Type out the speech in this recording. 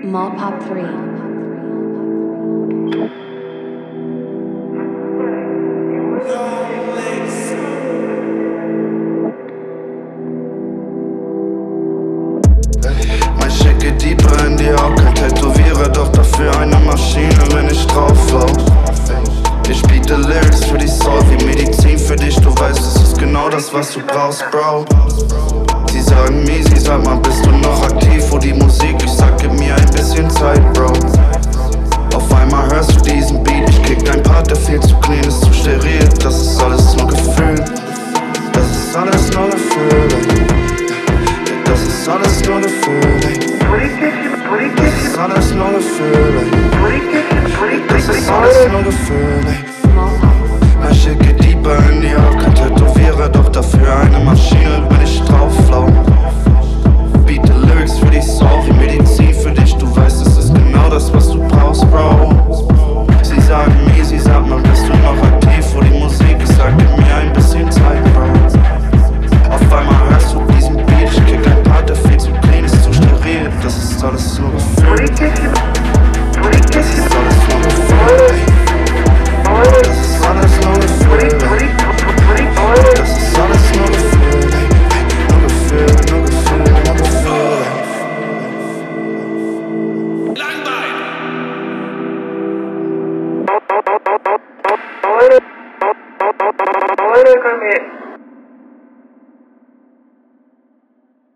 Mallpop 3. Mein Shit geht deeper in die Haut, kein Tätowierer, doch dafür eine Maschine, wenn ich drauf lauf. Ich biete Lyrics für die Soul wie Medizin für dich, du weißt, es ist genau das, was du brauchst, Bro. Sie sagen mir, sie sag mal, bist du noch aktiv, wo die Musik, ich sag, gib mir ein bisschen Zeit, Bro. Auf einmal hörst du diesen Beat, ich kick dein Part, der viel zu clean, ist zu steril, das ist alles nur Gefühl. Das ist alles nur Gefühl, ey. Das ist alles nur Gefühl, ey. Das ist alles nur Gefühl, ey. Das ist alles nur Gefühl, ey. Mein Shit geht deeper in die Haut, kein Tätowierer, doch dafür eine Maschine, wenn ich drauf lauf.